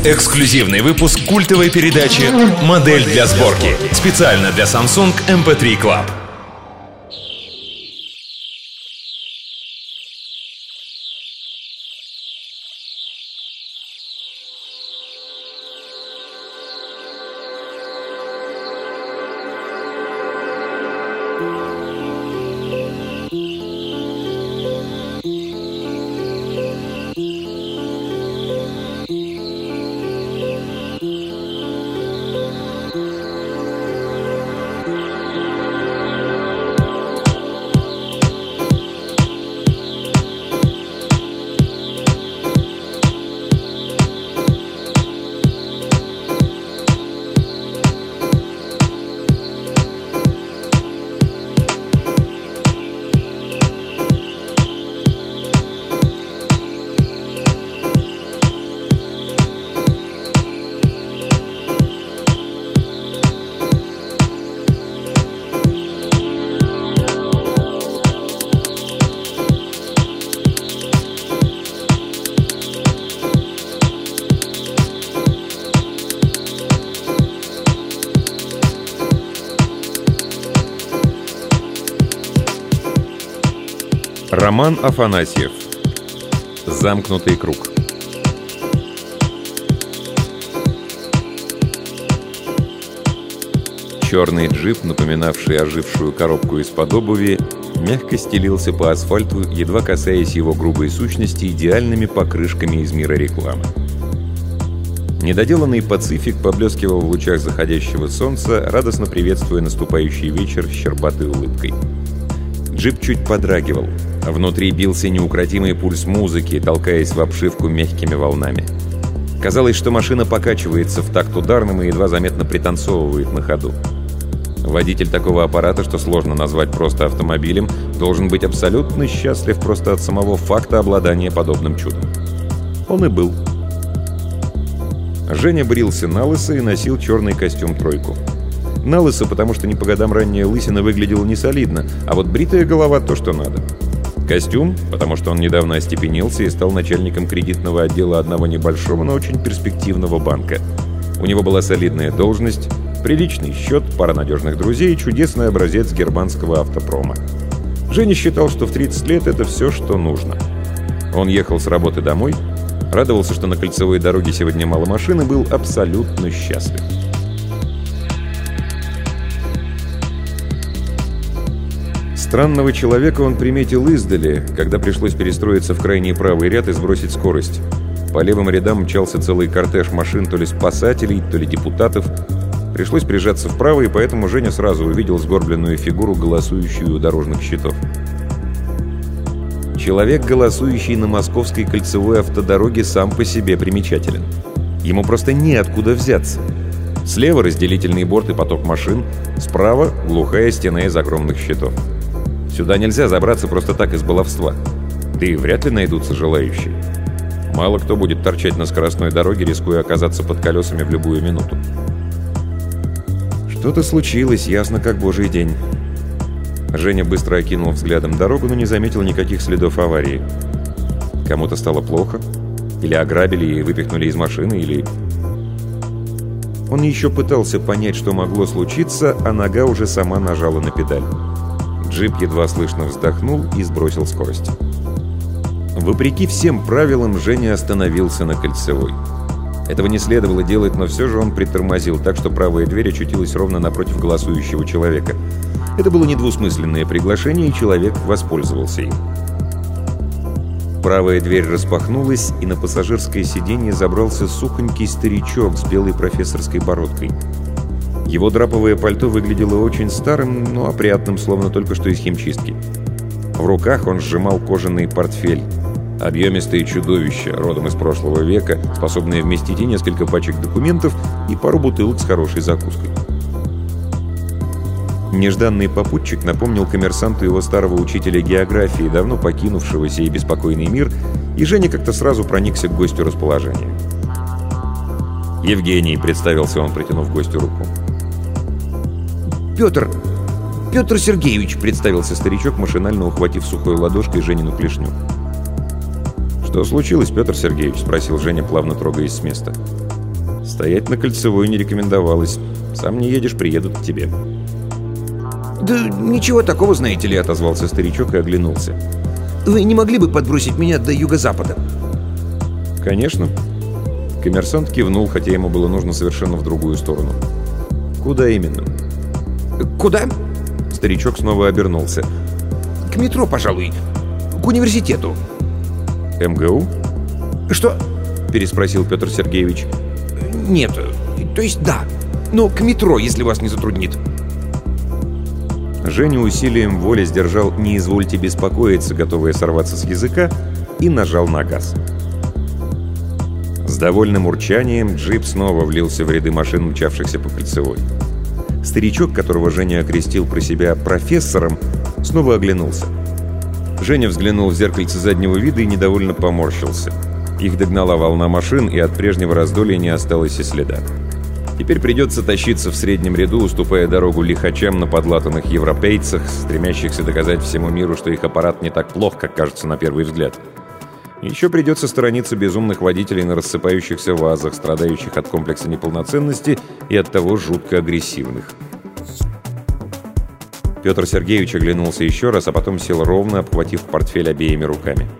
Эксклюзивный выпуск культовой передачи «Модель для сборки». Специально для Samsung MP3 Club. Роман Афанасьев. Замкнутый круг. Черный джип, напоминавший ожившую коробку из-под обуви, мягко стелился по асфальту, едва касаясь его грубой сущности идеальными покрышками из мира рекламы. Недоделанный «Пацифик» поблескивал в лучах заходящего солнца, радостно приветствуя наступающий вечер с щербатой улыбкой. Джип чуть подрагивал. Внутри бился неукротимый пульс музыки, толкаясь в обшивку мягкими волнами. Казалось, что машина покачивается в такт ударным и едва заметно пританцовывает на ходу. Водитель такого аппарата, что сложно назвать просто автомобилем, должен быть абсолютно счастлив просто от самого факта обладания подобным чудом. Он и был. Женя брился налысо и носил черный костюм-тройку. Налысо, потому что не по годам ранняя лысина выглядела несолидно, а вот бритая голова — то, что надо. Костюм, потому что он недавно остепенился и стал начальником кредитного отдела одного небольшого, но очень перспективного банка. У него была солидная должность, приличный счет, пара надежных друзей и чудесный образец германского автопрома. Женя считал, что в 30 лет это все, что нужно. Он ехал с работы домой, радовался, что на кольцевой дороге сегодня мало машин, и был абсолютно счастлив. Странного человека он приметил издали, когда пришлось перестроиться в крайний правый ряд и сбросить скорость. По левым рядам мчался целый кортеж машин, то ли спасателей, то ли депутатов. Пришлось прижаться вправо, и поэтому Женя сразу увидел сгорбленную фигуру, голосующую у дорожных щитов. Человек, голосующий на московской кольцевой автодороге, сам по себе примечателен. Ему просто неоткуда взяться. Слева разделительный борт и поток машин, справа глухая стена из огромных щитов. Сюда нельзя забраться просто так из баловства. Да и вряд ли найдутся желающие. Мало кто будет торчать на скоростной дороге, рискуя оказаться под колесами в любую минуту. Что-то случилось, ясно как божий день. Женя быстро окинул взглядом дорогу, но не заметил никаких следов аварии. Кому-то стало плохо? Или ограбили и выпихнули из машины, или... Он еще пытался понять, что могло случиться, а нога уже сама нажала на педаль. Джип едва слышно вздохнул и сбросил скорость. Вопреки всем правилам, Женя остановился на кольцевой. Этого не следовало делать, но все же он притормозил так, что правая дверь очутилась ровно напротив голосующего человека. Это было недвусмысленное приглашение, и человек воспользовался им. Правая дверь распахнулась, и на пассажирское сиденье забрался сухонький старичок с белой профессорской бородкой. Его драповое пальто выглядело очень старым, но опрятным, словно только что из химчистки. В руках он сжимал кожаный портфель. Объемистое чудовище, родом из прошлого века, способное вместить и несколько пачек документов, и пару бутылок с хорошей закуской. Нежданный попутчик напомнил коммерсанту его старого учителя географии, давно покинувшего сей беспокойный мир, и Женя как-то сразу проникся к гостю расположением. «Евгений», — представился он, протянув гостю руку. «Петр Сергеевич», — представился старичок, машинально ухватив сухой ладошкой Женину клешню. «Что случилось, Петр Сергеевич?» — спросил Женя, плавно трогаясь с места. Стоять на Кольцевой не рекомендовалось. Сам не едешь, приедут к тебе. «Да ничего такого, знаете ли», — отозвался старичок и оглянулся. «Вы не могли бы подбросить меня до юго-запада?» «Конечно». Коммерсант кивнул, хотя ему было нужно совершенно в другую сторону. «Куда именно?» «Куда?» Старичок снова обернулся. «К метро, пожалуй. К университету». «МГУ?» «Что?» — переспросил Петр Сергеевич. «Нет, то есть да. Но к метро, если вас не затруднит». Женя усилием воли сдержал «не извольте беспокоиться», готовая сорваться с языка, и нажал на газ. С довольным урчанием джип снова влился в ряды машин, мчавшихся по Кольцевой. Старичок, которого Женя окрестил про себя профессором, снова оглянулся. Женя взглянул в зеркальце заднего вида и недовольно поморщился. Их догнала волна машин, и от прежнего раздолья не осталось и следа. Теперь придется тащиться в среднем ряду, уступая дорогу лихачам на подлатанных европейцах, стремящихся доказать всему миру, что их аппарат не так плох, как кажется на первый взгляд. Еще придется сторониться безумных водителей на рассыпающихся вазах, страдающих от комплекса неполноценности и оттого жутко агрессивных. Петр Сергеевич оглянулся еще раз, а потом сел ровно, обхватив портфель обеими руками.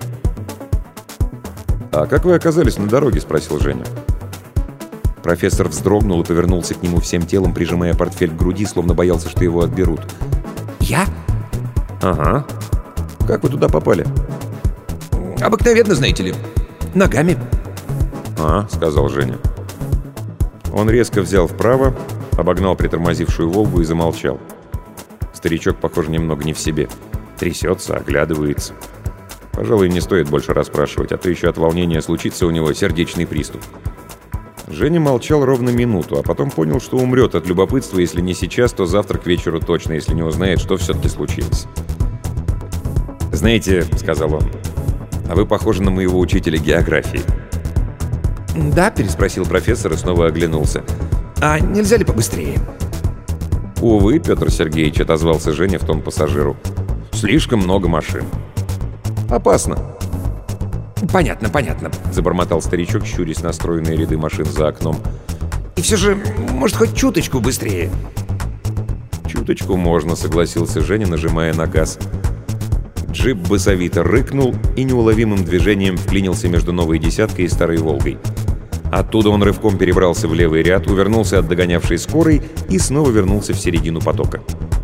«А как вы оказались на дороге?» — спросил Женя. Профессор вздрогнул и повернулся к нему всем телом, прижимая портфель к груди, словно боялся, что его отберут. «Я?» «Ага. Как вы туда попали?» «Обыкновенно, знаете ли. Ногами». Сказал Женя. Он резко взял вправо, обогнал притормозившую «Волгу» и замолчал. Старичок, похоже, немного не в себе. Трясется, оглядывается. Пожалуй, не стоит больше расспрашивать, а то еще от волнения случится у него сердечный приступ. Женя молчал ровно минуту, а потом понял, что умрет от любопытства, если не сейчас, то завтра к вечеру точно, если не узнает, что все-таки случилось. «Знаете, — сказал он, — а вы похожи на моего учителя географии». «Да?» — переспросил профессор и снова оглянулся. «А нельзя ли побыстрее?» «Увы, Петр Сергеевич», — отозвался Женя в тон пассажиру. «Слишком много машин. Опасно». «Понятно, понятно», — забормотал старичок, щурясь на стройные ряды машин за окном. «И все же, может, хоть чуточку быстрее?» «Чуточку можно», — согласился Женя, нажимая на газ. Джип басовито рыкнул и неуловимым движением вклинился между новой «десяткой» и старой «Волгой». Оттуда он рывком перебрался в левый ряд, увернулся от догонявшей скорой и снова вернулся в середину потока.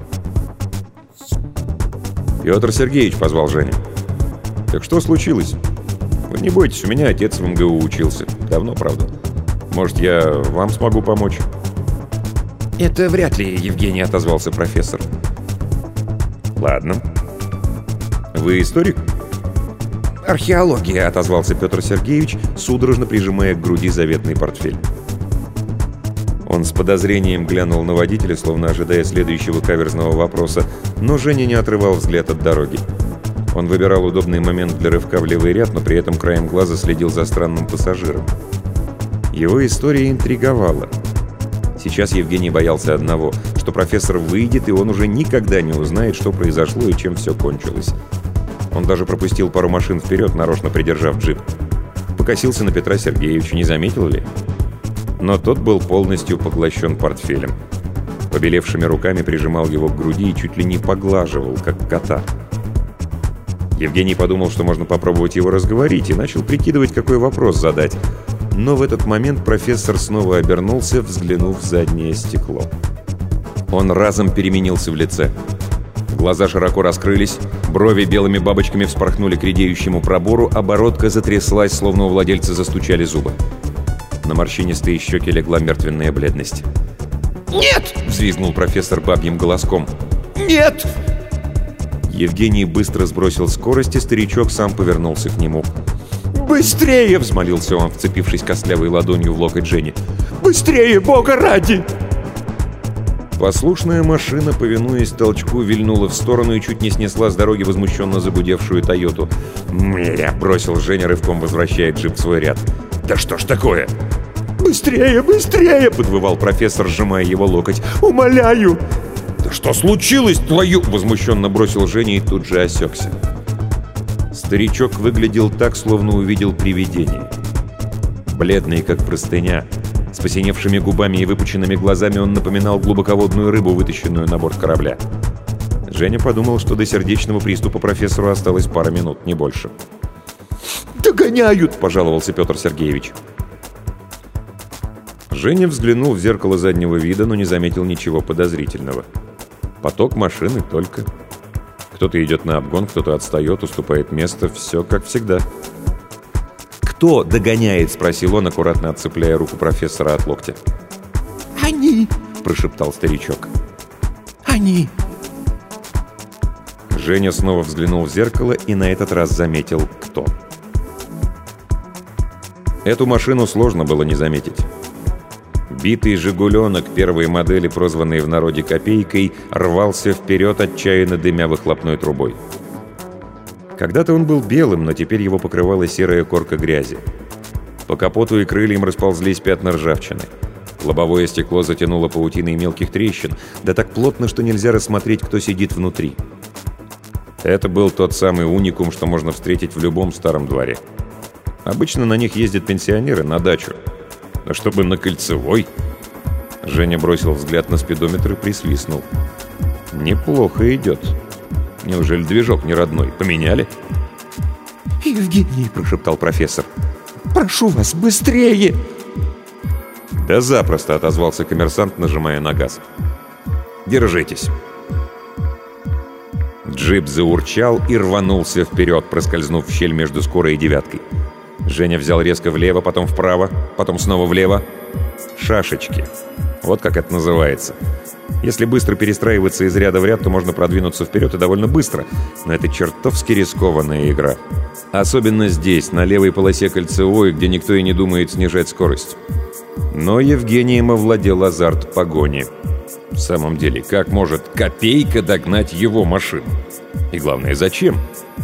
«Петр Сергеевич», — позвал Женя. «Так что случилось? Вы не бойтесь, у меня отец в МГУ учился. Давно, правда. Может, я вам смогу помочь?» «Это вряд ли, Евгений», — отозвался профессор. «Ладно. Вы историк?» «Археология», — отозвался Петр Сергеевич, судорожно прижимая к груди заветный портфель. Он с подозрением глянул на водителя, словно ожидая следующего каверзного вопроса, но Женя не отрывал взгляд от дороги. Он выбирал удобный момент для рывка в левый ряд, но при этом краем глаза следил за странным пассажиром. Его история интриговала. Сейчас Евгений боялся одного, что профессор выйдет, и он уже никогда не узнает, что произошло и чем все кончилось. Он даже пропустил пару машин вперед, нарочно придержав джип. Покосился на Петра Сергеевича, не заметил ли? Но тот был полностью поглощен портфелем. Побелевшими руками прижимал его к груди и чуть ли не поглаживал, как кота. Евгений подумал, что можно попробовать его разговорить, и начал прикидывать, какой вопрос задать. Но в этот момент профессор снова обернулся, взглянув в заднее стекло. Он разом переменился в лице. Глаза широко раскрылись, брови белыми бабочками вспорхнули к редеющему пробору, а бородка затряслась, словно у владельца застучали зубы. На морщинистые щеки легла мертвенная бледность. «Нет!» — взвизгнул профессор бабьим голоском. «Нет!» Евгений быстро сбросил скорость, и старичок сам повернулся к нему. «Быстрее!» — взмолился он, вцепившись костлявой ладонью в локоть Жени. «Быстрее, Бога ради!» Послушная машина, повинуясь толчку, вильнула в сторону и чуть не снесла с дороги возмущенно загудевшую «Тойоту». «Мля!» — бросил Женя, рывком возвращая джип в свой ряд. «Да что ж такое?» «Быстрее, быстрее!» — подвывал профессор, сжимая его локоть. «Умоляю!» «Да что случилось, твою?» — возмущенно бросил Женя и тут же осекся. Старичок выглядел так, словно увидел привидение. Бледный, как простыня, С посиневшими губами и выпученными глазами он напоминал глубоководную рыбу, вытащенную на борт корабля. Женя подумал, что до сердечного приступа профессору осталось пара минут, не больше. «Догоняют!» — пожаловался Петр Сергеевич. Женя взглянул в зеркало заднего вида, но не заметил ничего подозрительного. Поток машины только. Кто-то идет на обгон, кто-то отстает, уступает место. Все как всегда. «Кто догоняет?» — спросил он, аккуратно отцепляя руку профессора от локтя. «Они!» — прошептал старичок. «Они!» Женя снова взглянул в зеркало и на этот раз заметил, кто. Эту машину сложно было не заметить. Битый «Жигуленок» первой модели, прозванный в народе «Копейкой», рвался вперед, отчаянно дымя выхлопной трубой. Когда-то он был белым, но теперь его покрывала серая корка грязи. По капоту и крыльям расползлись пятна ржавчины. Лобовое стекло затянуло паутиной мелких трещин, да так плотно, что нельзя рассмотреть, кто сидит внутри. Это был тот самый уникум, что можно встретить в любом старом дворе. Обычно на них ездят пенсионеры на дачу. А чтобы на Кольцевой... Женя бросил взгляд на спидометр и присвистнул. Неплохо идет. Неужели движок не родной? Поменяли? «Евгений!» — прошептал профессор. «Прошу вас, быстрее!» «Да запросто!» — отозвался коммерсант, нажимая на газ. «Держитесь!» Джип заурчал и рванулся вперед, проскользнув в щель между скорой и девяткой. Женя взял резко влево, потом вправо, потом снова влево. Шашечки. Вот как это называется. Если быстро перестраиваться из ряда в ряд, то можно продвинуться вперед и довольно быстро. Но это чертовски рискованная игра. Особенно здесь, на левой полосе Кольцевой, где никто и не думает снижать скорость. Но Евгением овладел азарт погони. В самом деле, как может «Копейка» догнать его машину? И главное, зачем?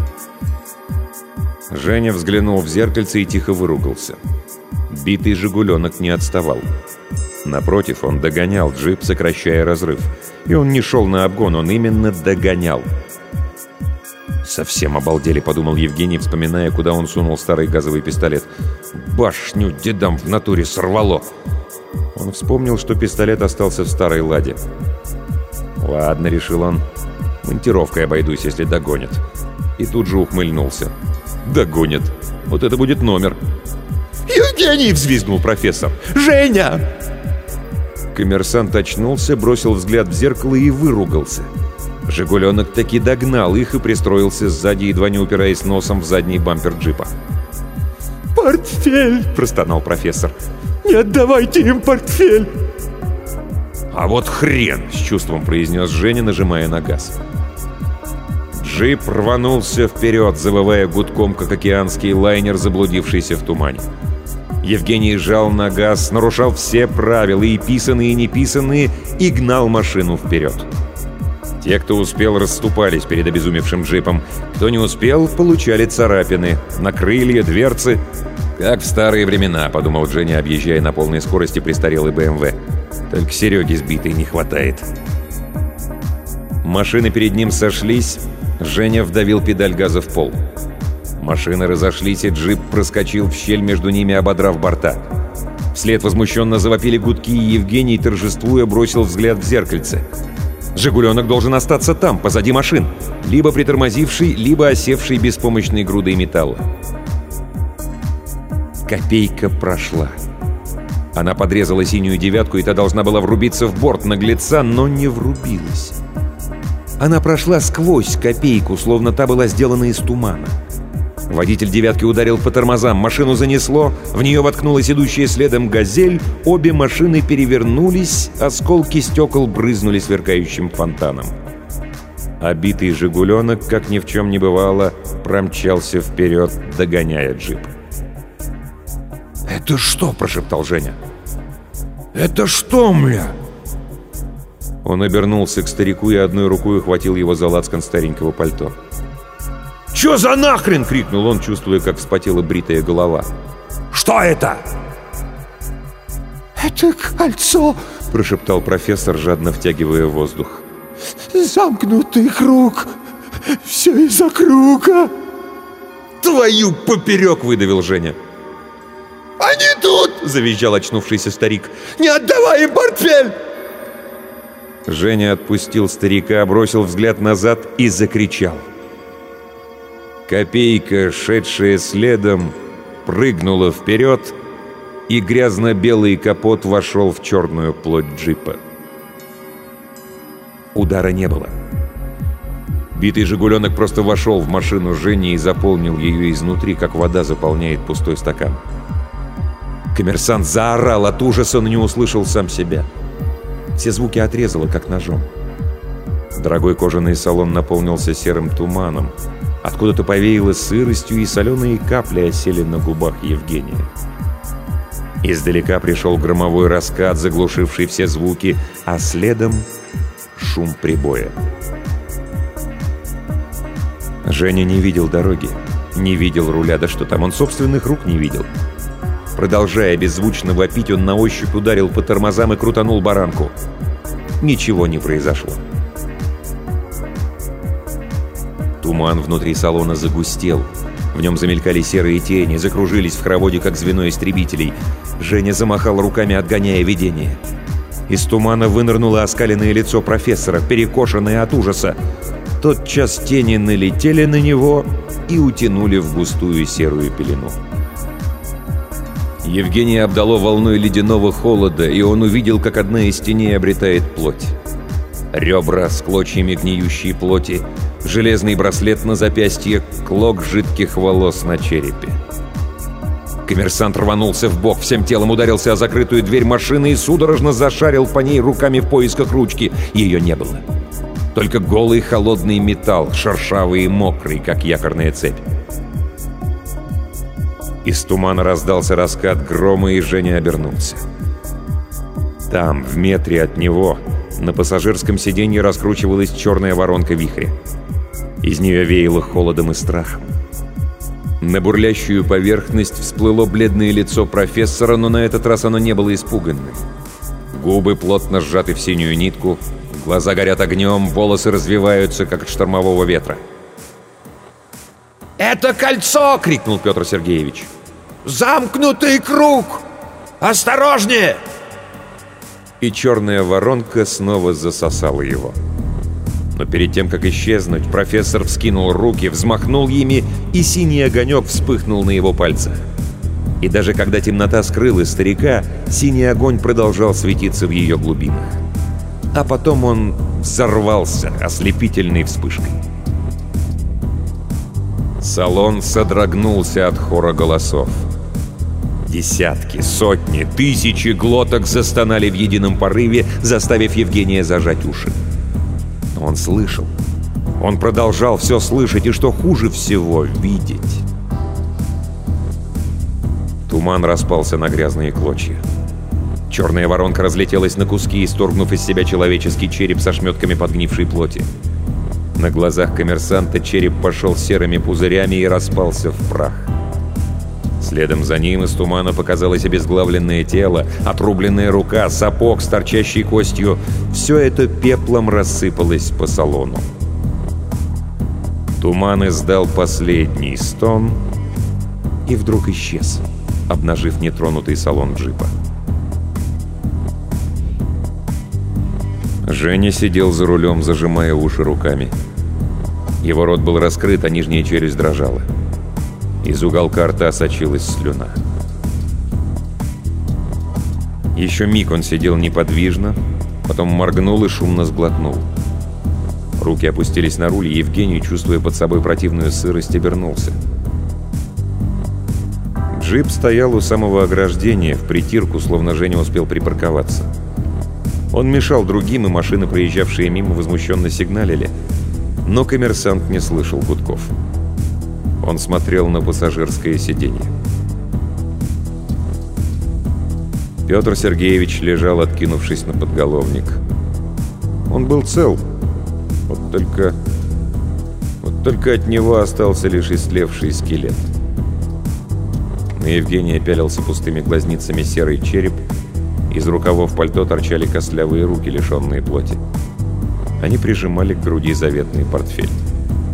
Женя взглянул в зеркальце и тихо выругался. Битый «Жигуленок» не отставал. Напротив, он догонял джип, сокращая разрыв. И он не шел на обгон, он именно догонял. «Совсем обалдели», — подумал Евгений, вспоминая, куда он сунул старый газовый пистолет. «Башню дедам в натуре сорвало!» Он вспомнил, что пистолет остался в старой «Ладе». «Ладно», — решил он, — «монтировкой обойдусь, если догонят». И тут же ухмыльнулся. «Догонят. Вот это будет номер». «Евгений!» — взвизгнул профессор. «Женя!» Коммерсант очнулся, бросил взгляд в зеркало и выругался. «Жигуленок» таки догнал их и пристроился сзади, едва не упираясь носом в задний бампер джипа. «Портфель!» — простонал профессор. «Не отдавайте им портфель!» «А вот хрен!» — с чувством произнес Женя, нажимая на газ. Джип рванулся вперед, завывая гудком, как океанский лайнер, заблудившийся в тумане. Евгений жал на газ, нарушал все правила, и писанные, и неписанные, и гнал машину вперед. Те, кто успел, расступались перед обезумевшим джипом. Кто не успел, получали царапины на крылья, дверцы. «Как в старые времена», — подумал Женя, объезжая на полной скорости престарелый БМВ. «Только Сереги сбитой не хватает». Машины перед ним сошлись. Женя вдавил педаль газа в пол. Машины разошлись, и джип проскочил в щель между ними, ободрав борта. Вслед возмущенно завопили гудки, и Евгений, торжествуя, бросил взгляд в зеркальце. «Жигуленок» должен остаться там, позади машин, либо притормозивший, либо осевший беспомощной грудой металла. «Копейка» прошла. Она подрезала синюю девятку, и та должна была врубиться в борт наглеца, но не врубилась. Она прошла сквозь «Копейку», словно та была сделана из тумана. Водитель «девятки» ударил по тормозам, машину занесло, в нее воткнулась идущая следом «Газель», обе машины перевернулись, осколки стекол брызнули сверкающим фонтаном. Обитый «Жигуленок», как ни в чем не бывало, промчался вперед, догоняя джип. «Это что?» – прошептал Женя. «Это что, мля?» Он обернулся к старику и одной рукой ухватил его за лацкан старенького пальто. «Чё за нахрен?» — крикнул он, чувствуя, как вспотела бритая голова. «Что это?» «Это кольцо!» — прошептал профессор, жадно втягивая воздух. «Замкнутый круг! Все из-за круга!» «Твою поперек!» — выдавил Женя. «Они тут!» — завизжал очнувшийся старик. «Не отдавай им портфель!» Женя отпустил старика, бросил взгляд назад и закричал. Копейка, шедшая следом, прыгнула вперед, и грязно-белый капот вошел в черную плоть джипа. Удара не было. Битый «Жигуленок» просто вошел в машину Жени и заполнил ее изнутри, как вода заполняет пустой стакан. Коммерсант заорал от ужаса, но не услышал сам себя. Все звуки отрезало, как ножом. Дорогой кожаный салон наполнился серым туманом. Откуда-то повеяло сыростью, и соленые капли осели на губах Евгения. Издалека пришел громовой раскат, заглушивший все звуки, а следом шум прибоя. Женя не видел дороги, не видел руля, да что там, он собственных рук не видел. Продолжая беззвучно вопить, он на ощупь ударил по тормозам и крутанул баранку. Ничего не произошло. Туман внутри салона загустел. В нем замелькали серые тени, закружились в хороводе, как звено истребителей. Женя замахал руками, отгоняя видение. Из тумана вынырнуло оскаленное лицо профессора, перекошенное от ужаса. Тотчас тени налетели на него и утянули в густую серую пелену. Евгения обдало волной ледяного холода, и он увидел, как одна из теней обретает плоть. Ребра с клочьями гниющей плоти, железный браслет на запястье, клок жидких волос на черепе. Коммерсант рванулся вбок, всем телом ударился о закрытую дверь машины и судорожно зашарил по ней руками в поисках ручки. Ее не было. Только голый холодный металл, шершавый и мокрый, как якорная цепь. Из тумана раздался раскат грома, и Женя обернулся. Там, в метре от него, на пассажирском сиденье раскручивалась черная воронка вихря. Из нее веяло холодом и страхом. На бурлящую поверхность всплыло бледное лицо профессора, но на этот раз оно не было испуганным. Губы плотно сжаты в синюю нитку, глаза горят огнем, волосы развиваются, как от штормового ветра. «Это кольцо!» — крикнул Петр Сергеевич. «Замкнутый круг! Осторожнее!» И черная воронка снова засосала его. Но перед тем, как исчезнуть, профессор вскинул руки, взмахнул ими, и синий огонек вспыхнул на его пальцах. И даже когда темнота скрыла старика, синий огонь продолжал светиться в ее глубинах. А потом он взорвался ослепительной вспышкой. Салон содрогнулся от хора голосов. Десятки, сотни, тысячи глоток застонали в едином порыве, заставив Евгения зажать уши. Но он слышал. Он продолжал все слышать, и, что хуже всего, видеть. Туман распался на грязные клочья. Черная воронка разлетелась на куски, исторгнув из себя человеческий череп со шметками подгнившей плоти. На глазах коммерсанта череп пошел серыми пузырями и распался в прах. Следом за ним из тумана показалось обезглавленное тело, отрубленная рука, сапог с торчащей костью. Все это пеплом рассыпалось по салону. Туман издал последний стон и вдруг исчез, обнажив нетронутый салон джипа. Женя сидел за рулем, зажимая уши руками. Его рот был раскрыт, а нижняя челюсть дрожала. Из уголка рта сочилась слюна. Еще миг он сидел неподвижно, потом моргнул и шумно сглотнул. Руки опустились на руль, и Евгений, чувствуя под собой противную сырость, обернулся. Джип стоял у самого ограждения, в притирку, словно Женя успел припарковаться. Он мешал другим, и машины, проезжавшие мимо, возмущенно сигналили. Но коммерсант не слышал гудков. Он смотрел на пассажирское сиденье. Петр Сергеевич лежал, откинувшись на подголовник. Он был цел. Вот только от него остался лишь истлевший скелет. На Евгения пялился пустыми глазницами серый череп. Из рукавов пальто торчали костлявые руки, лишенные плоти. Они прижимали к груди заветный портфель.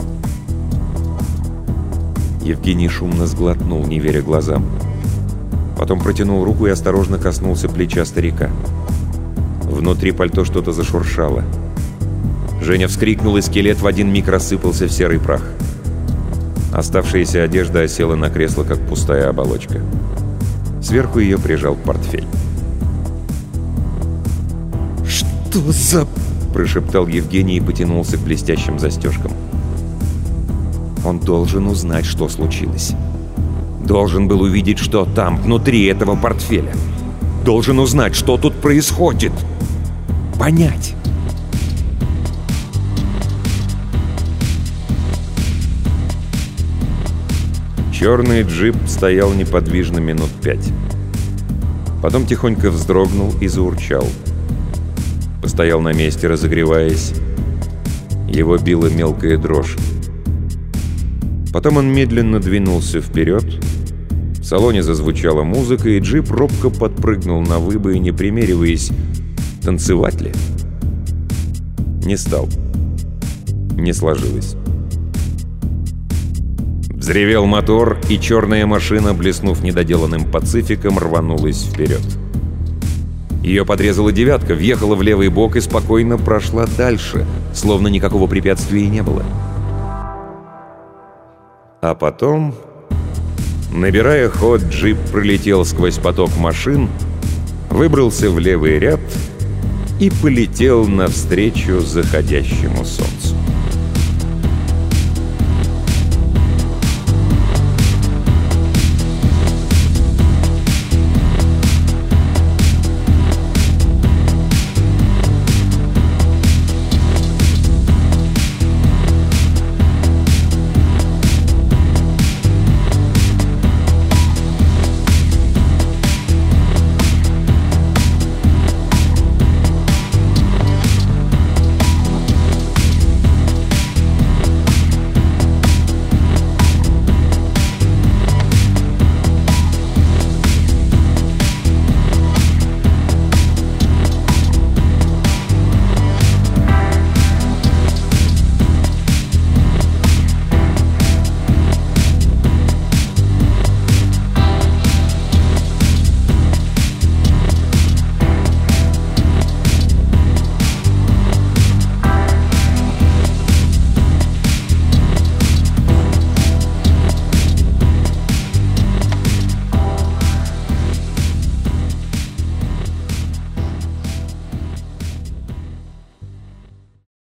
Евгений шумно сглотнул, не веря глазам. Потом протянул руку и осторожно коснулся плеча старика. Внутри пальто что-то зашуршало. Женя вскрикнул, и скелет в один миг рассыпался в серый прах. Оставшаяся одежда осела на кресло, как пустая оболочка. Сверху ее прижал портфель. «Что за...» — прошептал Евгений и потянулся к блестящим застежкам. Он должен узнать, что случилось. Должен был увидеть, что там, внутри этого портфеля. Должен узнать, что тут происходит. Понять. Черный джип стоял неподвижно минут 5. Потом тихонько вздрогнул и заурчал. Постоял на месте, разогреваясь. Его била мелкая дрожь. Потом он медленно двинулся вперед. В салоне зазвучала музыка, и джип робко подпрыгнул на выбоине, примериваясь, танцевать ли. Не стал. Не сложилось. Взревел мотор, и черная машина, блеснув недоделанным пацификом, рванулась вперед. Ее подрезала девятка, въехала в левый бок и спокойно прошла дальше, словно никакого препятствия и не было. А потом, набирая ход, джип пролетел сквозь поток машин, выбрался в левый ряд и полетел навстречу заходящему солнцу.